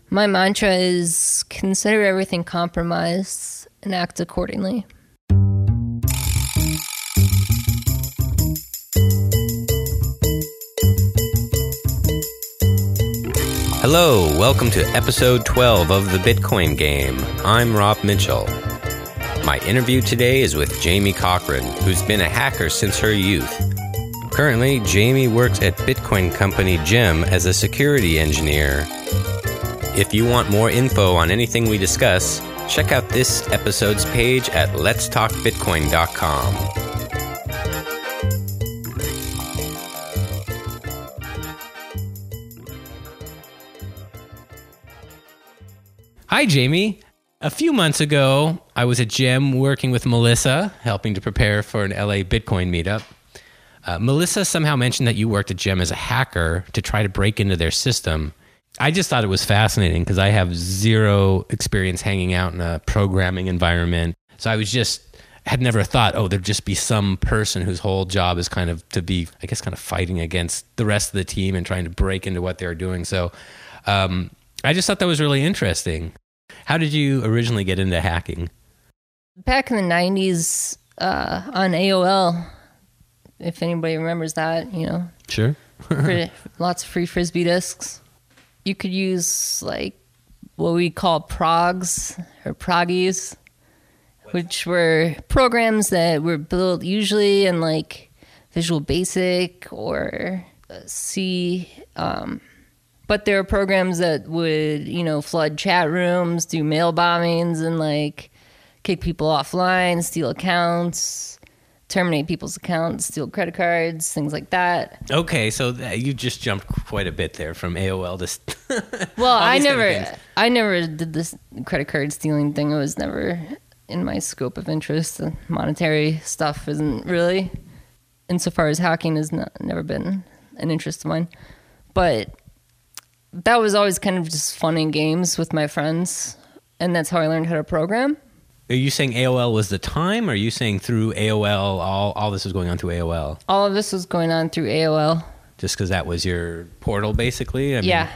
My mantra is consider everything compromise and act accordingly. Hello, welcome to episode 12 of The Bitcoin Game. I'm Rob Mitchell. My interview today is with Jamie Cochran, who's been a hacker since her youth. Currently, Jamie works at Bitcoin company Gem as a security engineer. If you want more info on anything we discuss, check out this episode's page at letstalkbitcoin.com. Hi, Jamie. A few months ago, I was at Gem working with Melissa, helping to prepare for an LA Bitcoin meetup. Melissa somehow mentioned that you worked at Gem as a hacker to try to break into their system. I just thought it was fascinating because I have zero experience hanging out in a programming environment. So had never thought, there'd just be some person whose whole job is kind of to be, I guess, kind of fighting against the rest of the team and trying to break into what they're doing. So I just thought that was really interesting. How did you originally get into hacking? Back in the 90s on AOL, if anybody remembers that, Sure. lots of free Frisbee disks. You could use like what we call progs or proggies, which were programs that were built usually in like Visual Basic or C. But there are programs that would, flood chat rooms, do mail bombings, and like kick people offline, steal accounts, terminate people's accounts, steal credit cards, things like that. Okay, so you just jumped quite a bit there from AOL to. Well, I never did this credit card stealing thing. It was never in my scope of interest. The monetary stuff isn't really, insofar as hacking has never been an interest of mine. But that was always kind of just fun and games with my friends, and that's how I learned how to program. Are you saying AOL was the time, or are you saying through AOL, all this was going on through AOL? All of this was going on through AOL. Just because that was your portal, basically?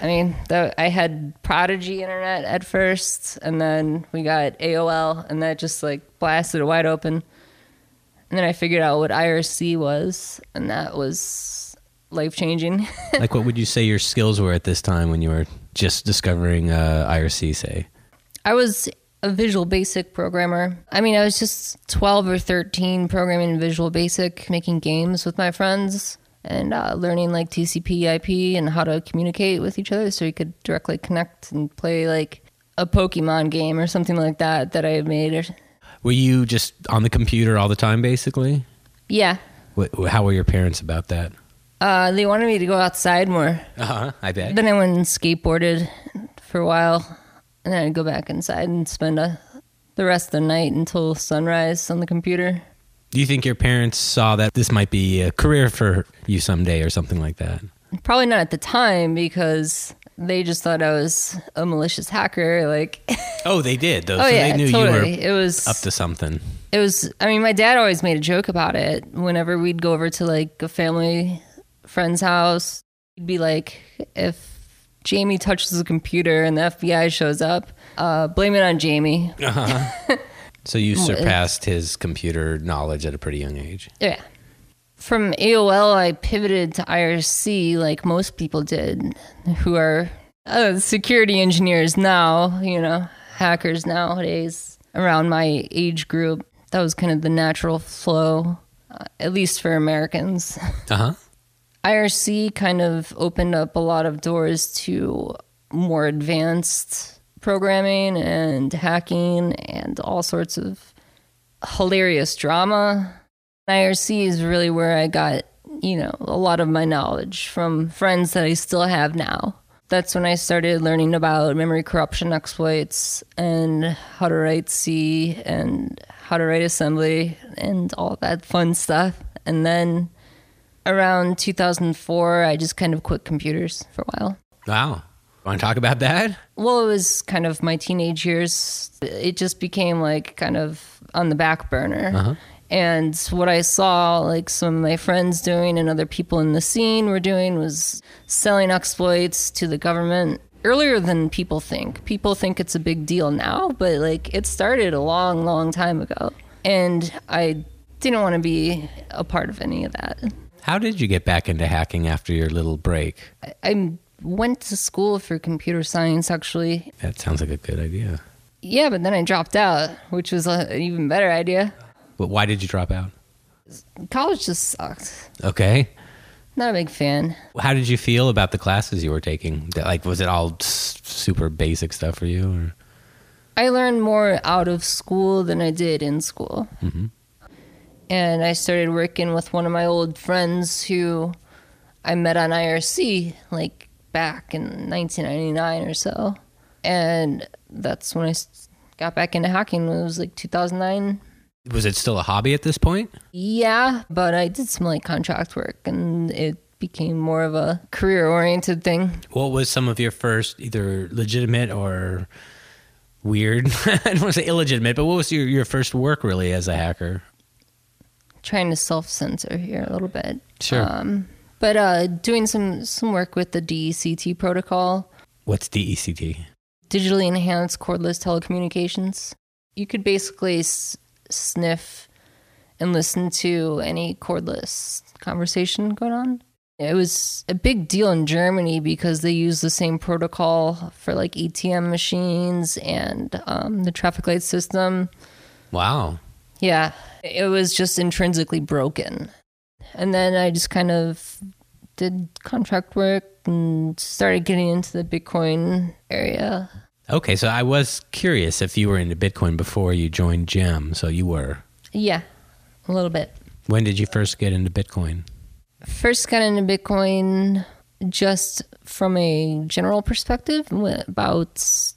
I had Prodigy Internet at first, and then we got AOL, and that just like blasted it wide open. And then I figured out what IRC was, and that was life-changing. Like, what would you say your skills were at this time when you were just discovering IRC, say? I was a Visual Basic programmer. I was just 12 or 13 programming in Visual Basic, making games with my friends, and learning like TCP, IP, and how to communicate with each other so you could directly connect and play like a Pokemon game or something like that I had made. Were you just on the computer all the time, basically? Yeah. How were your parents about that? They wanted me to go outside more. I bet. Then I went and skateboarded for a while, and then I'd go back inside and spend the rest of the night until sunrise on the computer. Do you think your parents saw that this might be a career for you someday or something like that? Probably not at the time, because they just thought I was a malicious hacker. Oh, they did, though. Oh, so yeah, they knew totally. You were up to something. It was, my dad always made a joke about it. Whenever we'd go over to like a family friend's house, he'd be like, if Jamie touches the computer and the FBI shows up, blame it on Jamie. So you surpassed his computer knowledge at a pretty young age. Yeah. From AOL, I pivoted to IRC like most people did, who are security engineers now, hackers nowadays around my age group. That was kind of the natural flow, at least for Americans. IRC kind of opened up a lot of doors to more advanced programming and hacking and all sorts of hilarious drama. IRC is really where I got, a lot of my knowledge from friends that I still have now. That's when I started learning about memory corruption exploits and how to write C and how to write assembly and all that fun stuff. And then around 2004, I just kind of quit computers for a while. Wow. Want to talk about that? Well, it was kind of my teenage years. It just became like kind of on the back burner. And what I saw, like some of my friends doing and other people in the scene were doing, was selling exploits to the government earlier than people think. People think it's a big deal now, but like it started a long, long time ago. And I didn't want to be a part of any of that. How did you get back into hacking after your little break? I went to school for computer science, actually. That sounds like a good idea. Yeah, but then I dropped out, which was an even better idea. But why did you drop out? College just sucked. Okay. Not a big fan. How did you feel about the classes you were taking? Like, was it all super basic stuff for you? Or? I learned more out of school than I did in school. Mm-hmm. And I started working with one of my old friends who I met on IRC, like back in 1999 or so. And that's when I got back into hacking. It was like 2009. Was it still a hobby at this point? Yeah, but I did some like contract work and it became more of a career-oriented thing. What was some of your first either legitimate or weird, I don't want to say illegitimate, but what was your first work really as a hacker? Trying to self-censor here a little bit. Sure. But doing some work with the DECT protocol. What's DECT? Digitally enhanced cordless telecommunications. You could basically sniff and listen to any cordless conversation going on. It was a big deal in Germany because they use the same protocol for like ATM machines and the traffic light system. Wow. Yeah, it was just intrinsically broken. And then I just kind of did contract work and started getting into the Bitcoin area. Okay, so I was curious if you were into Bitcoin before you joined GEM, so you were. Yeah, a little bit. When did you first get into Bitcoin? First got into Bitcoin just from a general perspective, about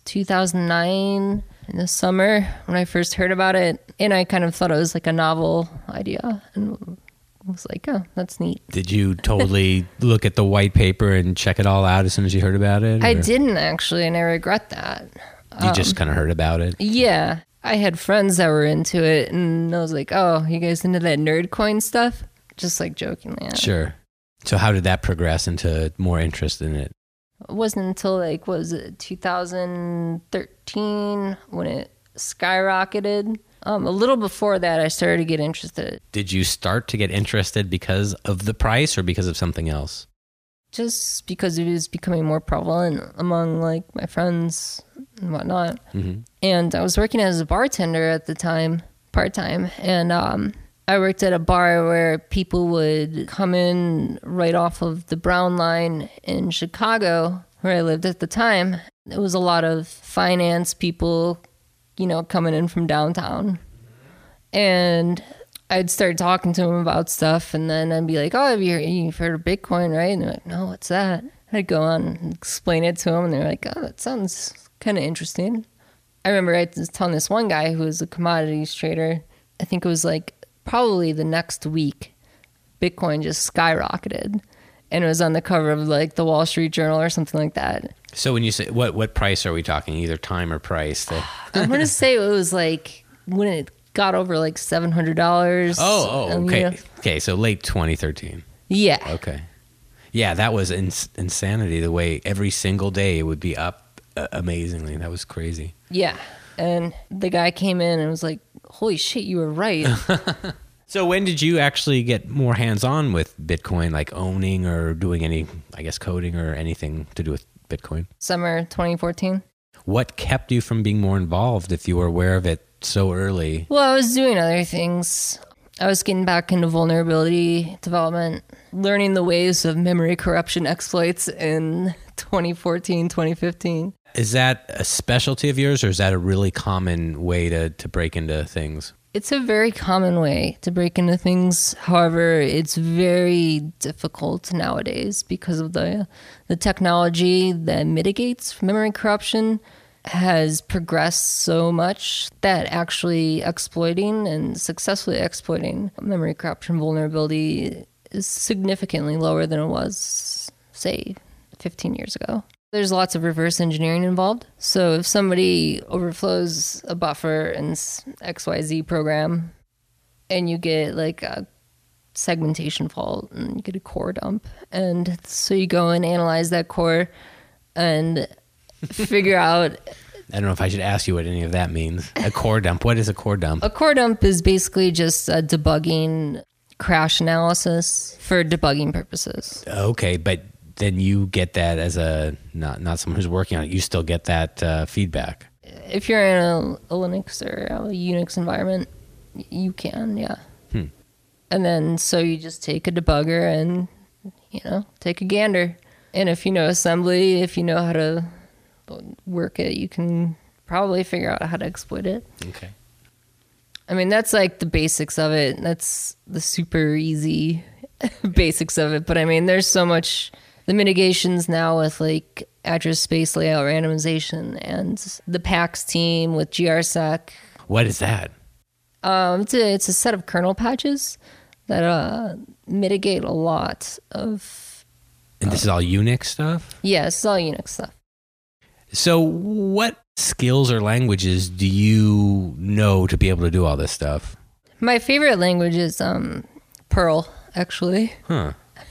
2009 in the summer when I first heard about it. And I kind of thought it was like a novel idea and was like, oh, that's neat. Did you totally look at the white paper and check it all out as soon as you heard about it? I didn't actually, and I regret that. You just kind of heard about it? Yeah. I had friends that were into it, and I was like, oh, you guys into that nerd coin stuff? Just like jokingly. Sure. So how did that progress into more interest in it? It wasn't until like, what was it, 2013 when it skyrocketed. A little before that, I started to get interested. Did you start to get interested because of the price or because of something else? Just because it was becoming more prevalent among like my friends and whatnot. Mm-hmm. And I was working as a bartender at the time, part-time. And I worked at a bar where people would come in right off of the Brown Line in Chicago, where I lived at the time. It was a lot of finance people, you know, coming in from downtown. And I'd start talking to them about stuff, and then I'd be like, oh, you've heard of Bitcoin, right? And they're like, no, what's that? I'd go on and explain it to them, and they're like, oh, that sounds kind of interesting. I remember I was telling this one guy who was a commodities trader, I think it was like probably the next week, Bitcoin just skyrocketed. And it was on the cover of like the Wall Street Journal or something like that. So when you say, what price are we talking? Either time or price? I'm going to say it was like when it got over like $700. Oh, okay. You know? Okay, so late 2013. Yeah. Okay. Yeah, that was insanity, the way every single day it would be up amazingly. That was crazy. Yeah. And the guy came in and was like, holy shit, you were right. So when did you actually get more hands-on with Bitcoin, like owning or doing any, I guess, coding or anything to do with Bitcoin? Summer 2014. What kept you from being more involved if you were aware of it so early? Well, I was doing other things. I was getting back into vulnerability development, learning the ways of memory corruption exploits in 2014, 2015. Is that a specialty of yours, or is that a really common way to break into things? It's a very common way to break into things. However, it's very difficult nowadays because of the technology that mitigates memory corruption has progressed so much that actually exploiting and successfully exploiting memory corruption vulnerability is significantly lower than it was, say, 15 years ago. There's lots of reverse engineering involved. So if somebody overflows a buffer in XYZ program and you get like a segmentation fault and you get a core dump, and so you go and analyze that core and figure out. I don't know if I should ask you what any of that means. A core dump. What is a core dump? A core dump is basically just a debugging crash analysis for debugging purposes. Okay, but then you get that as a not someone who's working on it. You still get that feedback. If you're in a Linux or a Unix environment, you can, yeah. And then so you just take a debugger and, take a gander. And if you know assembly, if you know how to work it, you can probably figure out how to exploit it. Okay. I mean, that's like the basics of it. That's the super easy basics of it. But I mean, there's so much, the mitigations now with like address space layout randomization and the PAX team with GRSec. What is that? It's a set of kernel patches that mitigate a lot of... And this is all Unix stuff? Yeah, it's all Unix stuff. So what skills or languages do you know to be able to do all this stuff? My favorite language is Perl, actually. Huh.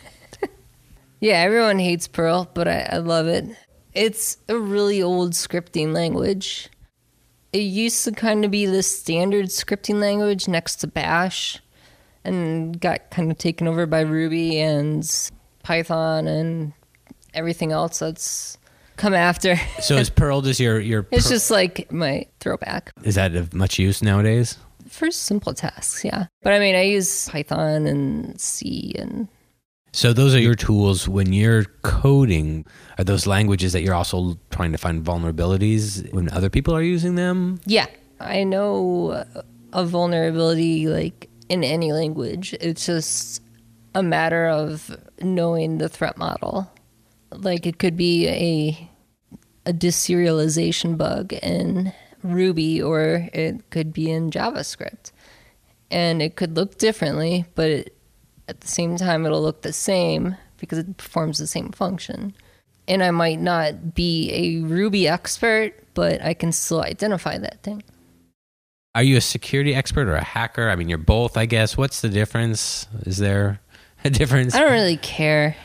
Yeah, everyone hates Perl, but I love it. It's a really old scripting language. It used to kind of be the standard scripting language next to Bash and got kind of taken over by Ruby and Python and everything else that's come after. So is Perl just your It's just like my throwback. Is that of much use nowadays? For simple tasks, yeah. But I mean, I use Python and C and... So those are your tools when you're coding. Are those languages that you're also trying to find vulnerabilities when other people are using them? Yeah. I know a vulnerability like in any language. It's just a matter of knowing the threat model. Like it could be a deserialization bug in Ruby or it could be in JavaScript. And it could look differently, but at the same time, it'll look the same because it performs the same function. And I might not be a Ruby expert, but I can still identify that thing. Are you a security expert or a hacker? I mean, you're both, I guess. What's the difference? Is there a difference? I don't really care.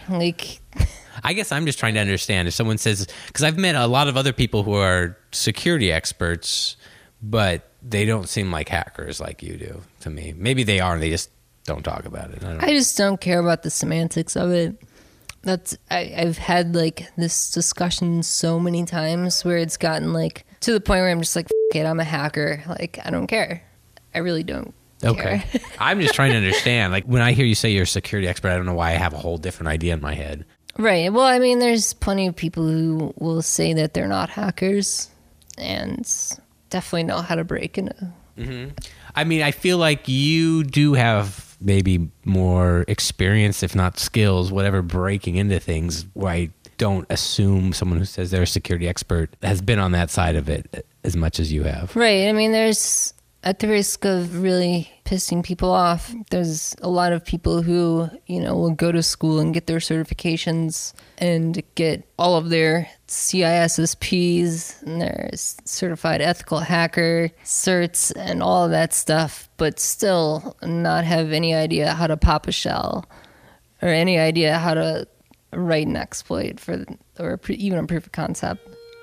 I guess I'm just trying to understand if someone says, because I've met a lot of other people who are security experts, but they don't seem like hackers like you do to me. Maybe they are, and they just don't talk about it. I just don't care about the semantics of it. I've had like this discussion so many times where it's gotten like to the point where I'm just like, F it, I'm a hacker. Like, I don't care. I really don't care. I'm just trying to understand. Like when I hear you say you're a security expert, I don't know why I have a whole different idea in my head. Right. Well, I mean, there's plenty of people who will say that they're not hackers and definitely know how to break into. Mm-hmm. I mean, I feel like you do have maybe more experience, if not skills, whatever, breaking into things where I don't assume someone who says they're a security expert has been on that side of it as much as you have. Right. I mean, there's, at the risk of really pissing people off, there's a lot of people who, will go to school and get their certifications and get all of their CISSPs and their certified ethical hacker certs and all of that stuff, but still not have any idea how to pop a shell or any idea how to write an exploit or even a proof of concept.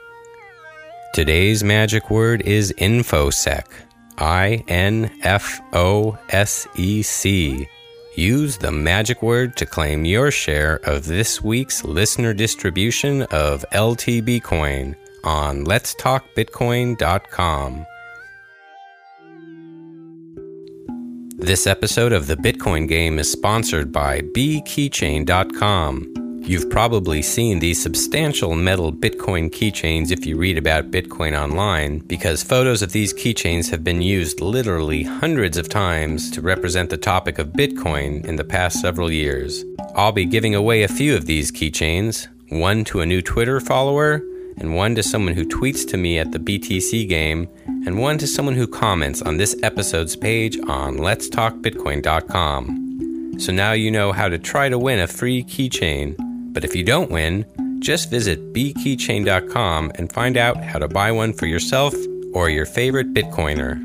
Today's magic word is InfoSec. INFOSEC. Use the magic word to claim your share of this week's listener distribution of LT Bitcoin on letstalkbitcoin.com. This episode of the Bitcoin Game is sponsored by bkeychain.com. You've probably seen these substantial metal Bitcoin keychains if you read about Bitcoin online, because photos of these keychains have been used literally hundreds of times to represent the topic of Bitcoin in the past several years. I'll be giving away a few of these keychains, one to a new Twitter follower, and one to someone who tweets to me at the BTC Game, and one to someone who comments on this episode's page on letstalkbitcoin.com. So now you know how to try to win a free keychain. But if you don't win, just visit bkeychain.com and find out how to buy one for yourself or your favorite Bitcoiner.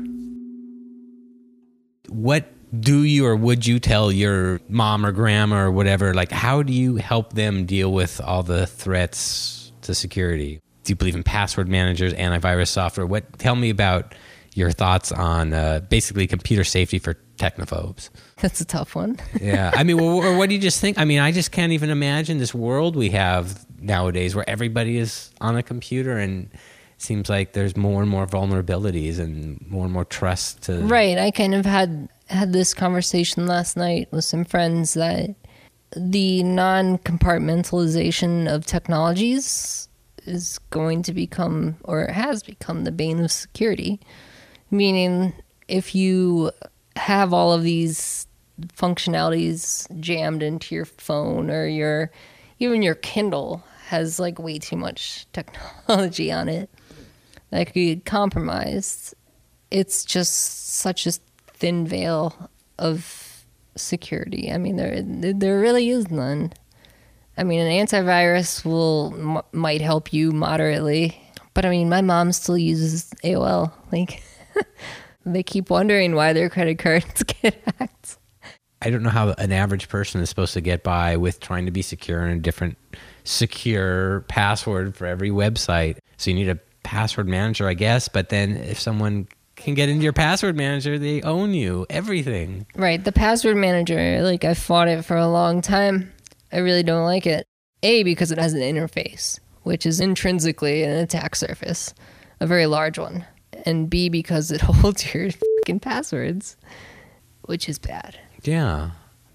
What do you or would you tell your mom or grandma or whatever? Like, how do you help them deal with all the threats to security? Do you believe in password managers, antivirus software? Tell me about your thoughts on basically computer safety for technophobes. That's a tough one. Yeah. I mean, or what do you just think? I mean, I just can't even imagine this world we have nowadays where everybody is on a computer, and it seems like there's more and more vulnerabilities and more trust to... Right. I kind of had this conversation last night with some friends that the non-compartmentalization of technologies is going to become, or has become, the bane of security. Meaning, if you have all of these functionalities jammed into your phone, or even your Kindle has like way too much technology on it that could get compromised, it's just such a thin veil of security. I mean, there really is none. I mean, an antivirus might help you moderately, but I mean, my mom still uses AOL. Like, they keep wondering why their credit cards get hacked. I don't know how an average person is supposed to get by with trying to be secure in a different secure password for every website. So you need a password manager, I guess, but then if someone can get into your password manager, they own you, everything. Right, the password manager, like, I fought it for a long time. I really don't like it. A, because it has an interface, which is intrinsically an attack surface, a very large one. And B, because it holds your fucking passwords, which is bad. Yeah.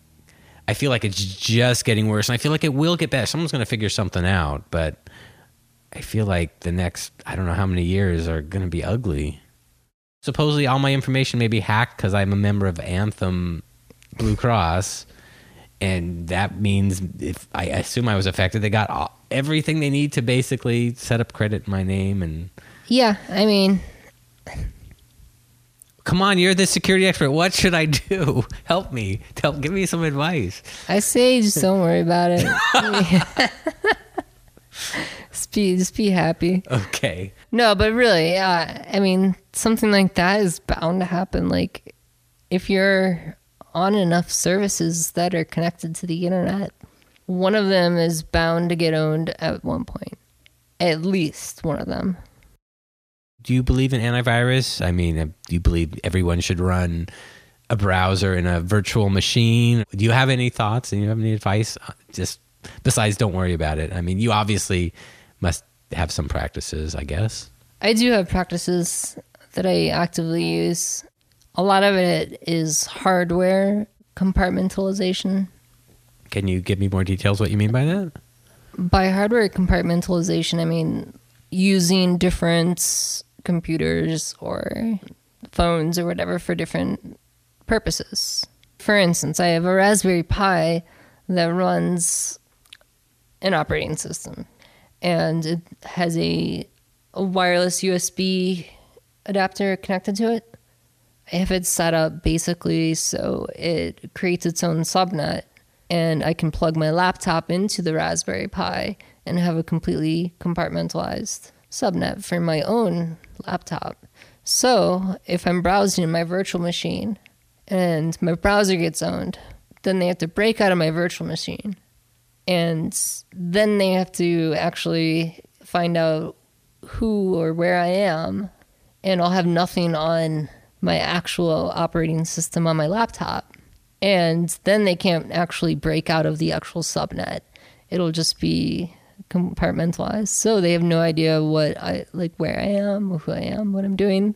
I feel like it's just getting worse, and I feel like it will get better. Someone's going to figure something out, but I feel like the next, I don't know how many years are going to be ugly. Supposedly all my information may be hacked because I'm a member of Anthem Blue Cross. And that means, if I assume I was affected, they got everything they need to basically set up credit in my name. And yeah, I mean, come on, you're the security expert. What should I do? Help me. Give me some advice. I say just don't worry about it. just be happy. Okay. No, but really, I mean, something like that is bound to happen. Like, if you're on enough services that are connected to the internet, one of them is bound to get owned at one point. At least one of them. Do you believe in antivirus? I mean, do you believe everyone should run a browser in a virtual machine? Do you have any thoughts? Do you have any advice? Just besides, don't worry about it. I mean, you obviously must have some practices, I guess. I do have practices that I actively use. A lot of it is hardware compartmentalization. Can you give me more details what you mean by that? By hardware compartmentalization, I mean using different computers or phones or whatever for different purposes. For instance, I have a Raspberry Pi that runs an operating system, and it has a wireless USB adapter connected to it. I have it set up basically so it creates its own subnet, and I can plug my laptop into the Raspberry Pi and have a completely compartmentalized subnet for my own laptop. So if I'm browsing in my virtual machine and my browser gets owned, then they have to break out of my virtual machine, and then they have to actually find out who or where I am, and I'll have nothing on my actual operating system on my laptop. And then they can't actually break out of the actual subnet. It'll just be compartmentalized. So they have no idea what where I am, who I am, what I'm doing.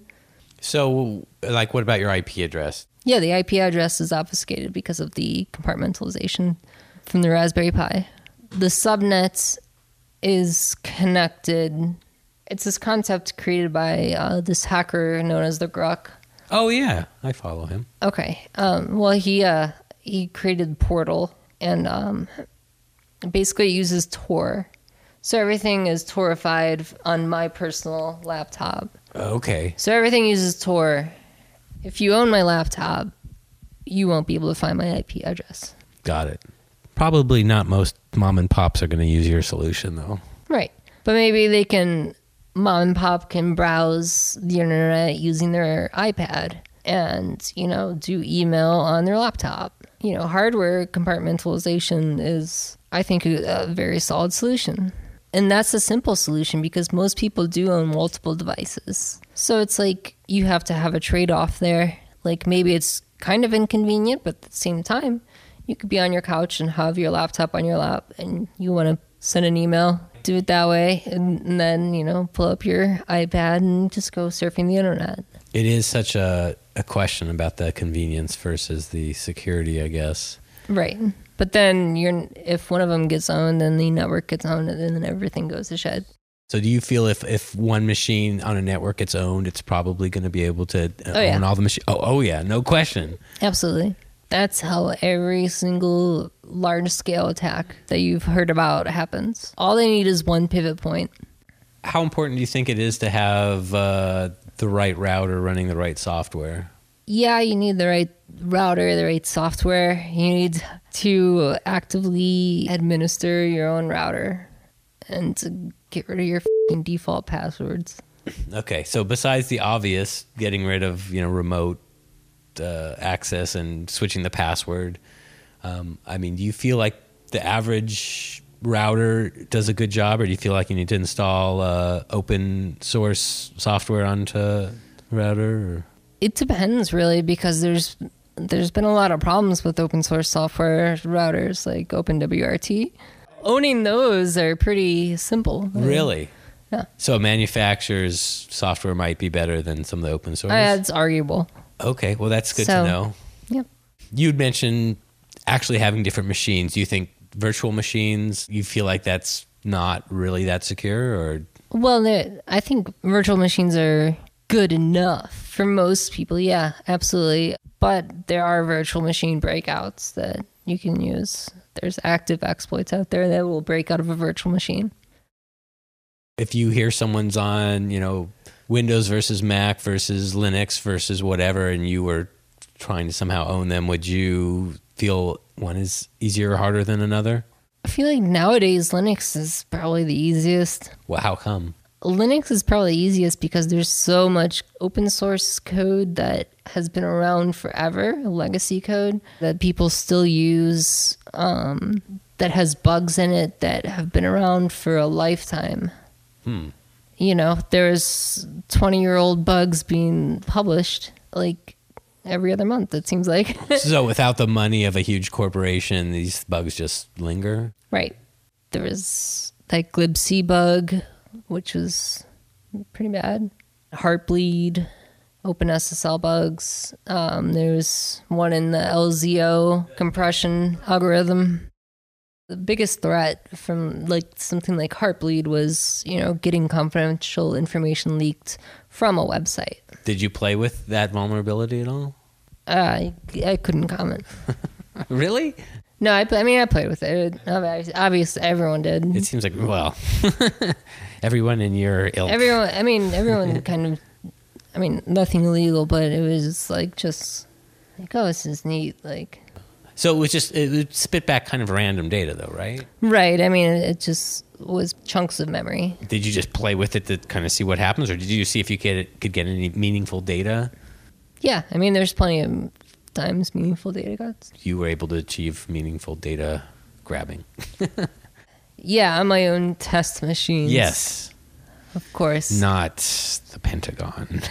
So, like, what about your IP address? Yeah, the IP address is obfuscated because of the compartmentalization from the Raspberry Pi. The subnet is connected. It's this concept created by this hacker known as the Grok. Oh, yeah. I follow him. Okay. Well, he created Portal, and basically uses Tor. So everything is Torified on my personal laptop. Okay. So everything uses Tor. If you own my laptop, you won't be able to find my IP address. Got it. Probably not most mom and pops are going to use your solution, though. Right. But maybe mom and pop can browse the internet using their iPad and, do email on their laptop. Hardware compartmentalization is, I think, a very solid solution. And that's a simple solution because most people do own multiple devices. So it's like you have to have a trade-off there. Like maybe it's kind of inconvenient, but at the same time, you could be on your couch and have your laptop on your lap and you want to send an email, do it that way, and then, pull up your iPad and just go surfing the internet. It is such a question about the convenience versus the security, I guess. Right. But then if one of them gets owned, then the network gets owned, and then everything goes to shed. So do you feel if one machine on a network gets owned, it's probably going to be able to own all the machines? Oh, yeah, no question. Absolutely. That's how every single large-scale attack that you've heard about happens. All they need is one pivot point. How important do you think it is to have the right router running the right software? Yeah, you need the right router, the right software. You need to actively administer your own router and to get rid of your f***ing default passwords. Okay, so besides the obvious, getting rid of remote access and switching the password, do you feel like the average router does a good job, or do you feel like you need to install open source software onto the router? Or? It depends, really, because there's been a lot of problems with open source software routers like OpenWRT. Owning those are pretty simple. Really? Yeah. So a manufacturer's software might be better than some of the open source? It's arguable. Okay, well, that's good to know. Yep. You'd mentioned actually having different machines. Do you think virtual machines, you feel like that's not really that secure? Or? Well, I think virtual machines are good enough for most people. Yeah, absolutely. But there are virtual machine breakouts that you can use. There's active exploits out there that will break out of a virtual machine. If you hear someone's on, Windows versus Mac versus Linux versus whatever, and you were trying to somehow own them, would you feel one is easier or harder than another? I feel like nowadays Linux is probably the easiest. Well, how come? Linux is probably easiest because there's so much open source code that has been around forever, legacy code that people still use, that has bugs in it that have been around for a lifetime. There's 20-year-old bugs being published like every other month, it seems like. So without the money of a huge corporation, these bugs just linger? Right. There was that glibc bug, which was pretty bad. Heartbleed, OpenSSL bugs. There's one in the LZO compression algorithm. The biggest threat from something like Heartbleed was, getting confidential information leaked from a website. Did you play with that vulnerability at all? I couldn't comment. Really? No, I played with it. Obviously, everyone did. It seems like, well, everyone in your ilk. Everyone kind of, nothing illegal, but it was oh, this is neat. So it would spit back kind of random data though, right? Right. It just was chunks of memory. Did you just play with it to kind of see what happens, or did you see if you could get any meaningful data? Yeah. There's plenty of times meaningful data got. You were able to achieve meaningful data grabbing. Yeah, on my own test machines. Yes. Of course. Not the Pentagon.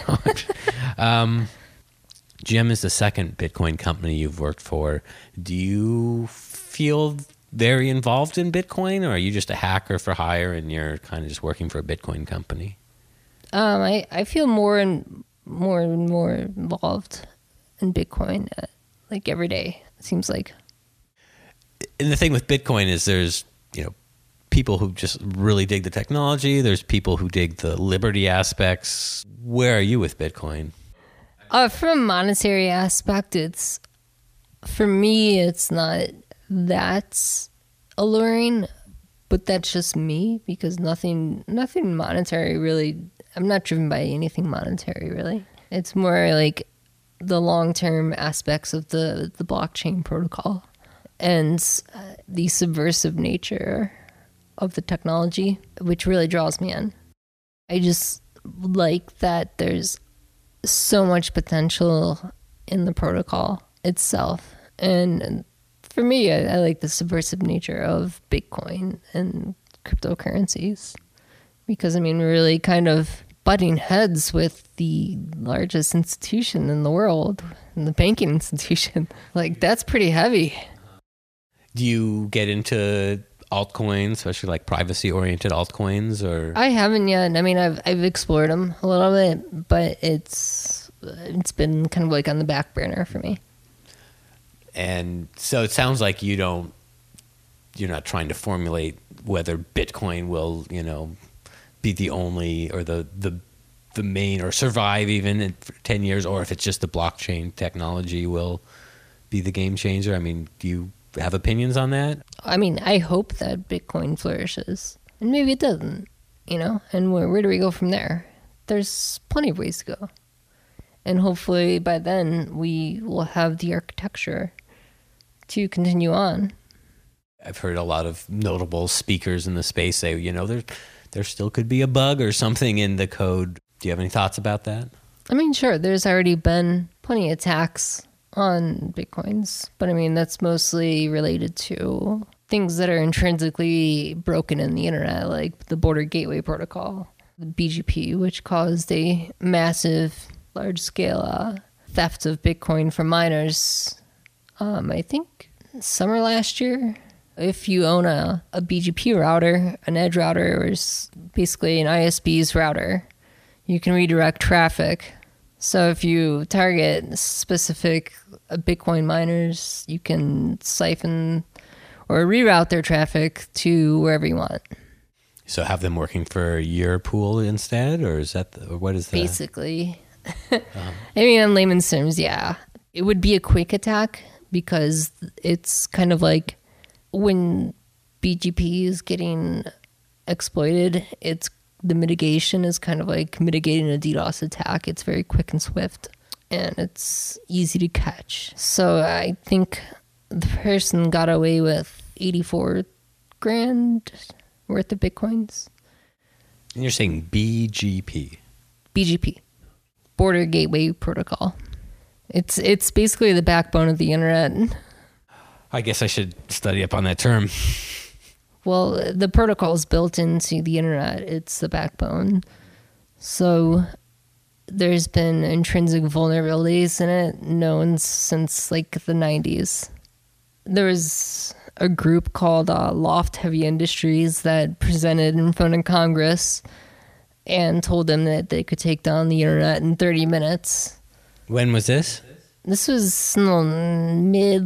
Gem is the second Bitcoin company you've worked for. Do you feel very involved in Bitcoin, or are you just a hacker for hire and you're kind of just working for a Bitcoin company? I feel more and more involved in Bitcoin, every day, it seems like. And the thing with Bitcoin is there's, people who just really dig the technology. There's people who dig the liberty aspects. Where are you with Bitcoin? From a monetary aspect, for me, it's not that alluring, but that's just me because nothing monetary really. I'm not driven by anything monetary really. It's more like the long-term aspects of the blockchain protocol and the subversive nature of the technology, which really draws me in. I just like that there's so much potential in the protocol itself. And for me, I like the subversive nature of Bitcoin and cryptocurrencies. Because, I mean, we're really kind of butting heads with the largest institution in the world, the banking institution. Like, that's pretty heavy. Do you get into altcoins, especially like privacy-oriented altcoins, or? I haven't yet. I mean, I've explored them a little bit, but it's been kind of like on the back burner for me. And so it sounds like you're not trying to formulate whether Bitcoin will, be the only or the main or survive even in 10 years, or if it's just the blockchain technology will be the game changer. I mean, do you have opinions on that? I mean, I hope that Bitcoin flourishes, and maybe it doesn't, and where do we go from there? There's plenty of ways to go. And hopefully by then we will have the architecture to continue on. I've heard a lot of notable speakers in the space say, there still could be a bug or something in the code. Do you have any thoughts about that? I mean, sure, there's already been plenty of attacks on Bitcoins, but I mean, that's mostly related to things that are intrinsically broken in the internet, like the Border Gateway Protocol, the BGP, which caused a massive, large-scale theft of Bitcoin from miners, I think summer last year. If you own a BGP router, an edge router, or basically an ISP's router, you can redirect traffic. So if you target specific Bitcoin miners, you can siphon or reroute their traffic to wherever you want. So have them working for your pool instead, or is that, or what is that? Basically. I mean, in layman's terms, yeah. It would be a quick attack because it's kind of like when BGP is getting exploited, the mitigation is kind of like mitigating a DDoS attack. It's very quick and swift, and it's easy to catch. So I think the person got away with 84 grand worth of Bitcoins. And you're saying BGP? BGP, Border Gateway Protocol. It's basically the backbone of the internet. I guess I should study up on that term. Well, the protocol is built into the internet. It's the backbone. So there's been intrinsic vulnerabilities in it known since like the 90s. There was a group called Loft Heavy Industries that presented in front of Congress and told them that they could take down the internet in 30 minutes. When was this? This was mid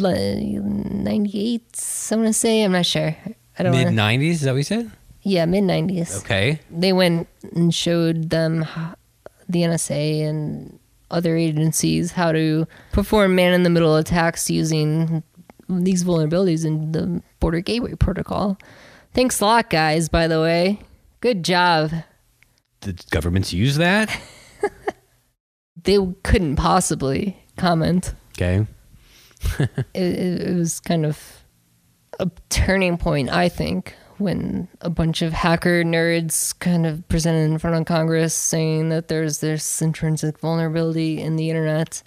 98s, I'm going to say. I'm not sure. Mid 90s, is that what you said? Yeah, mid 90s. Okay. They went and showed them, the NSA and other agencies, how to perform man-in-the-middle attacks using these vulnerabilities in the Border Gateway Protocol. Thanks a lot, guys, by the way. Good job. Did governments use that? They couldn't possibly comment. Okay. It was kind of a turning point, I think, when a bunch of hacker nerds kind of presented in front of Congress saying that there's this intrinsic vulnerability in the internet.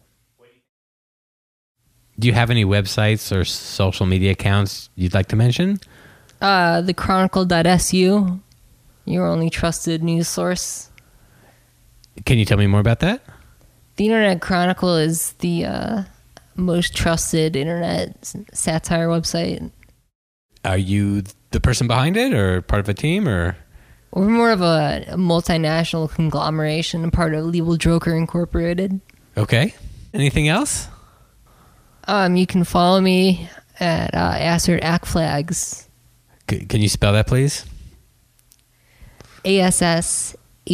Do you have any websites or social media accounts you'd like to mention? The Chronicle.su, your only trusted news source. Can you tell me more about that? The Internet Chronicle is the most trusted internet satire website. Are you the person behind it or part of a team, or? We're more of a multinational conglomeration, part of Legal Joker Incorporated. Okay. Anything else? You can follow me at Assert Ackflags. Can you spell that, please? ASSHURT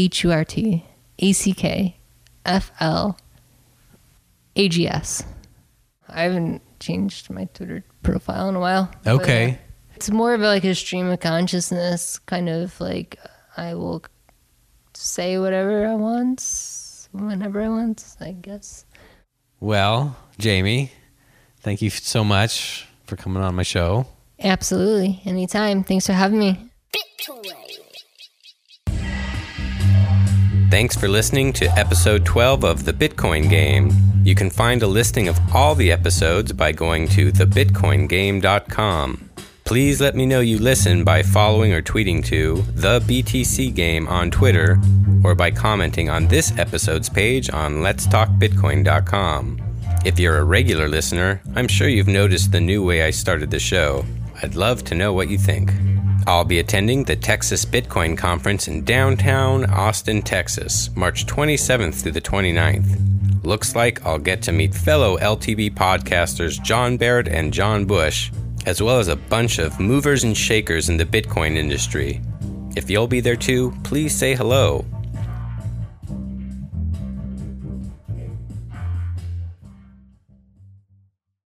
ACKFLAGS. I haven't changed my Twitter profile in a while. Okay. It's more of like a stream of consciousness, kind of like I will say whatever I want, whenever I want, I guess. Well, Jamie, thank you so much for coming on my show. Absolutely. Anytime. Thanks for having me. Thanks for listening to episode 12 of The Bitcoin Game. You can find a listing of all the episodes by going to thebitcoingame.com. Please let me know you listen by following or tweeting to the BTC Game on Twitter, or by commenting on this episode's page on letstalkbitcoin.com. If you're a regular listener, I'm sure you've noticed the new way I started the show. I'd love to know what you think. I'll be attending the Texas Bitcoin Conference in downtown Austin, Texas, March 27th through the 29th. Looks like I'll get to meet fellow LTB podcasters John Barrett and John Bush, as well as a bunch of movers and shakers in the Bitcoin industry. If you'll be there too, please say hello.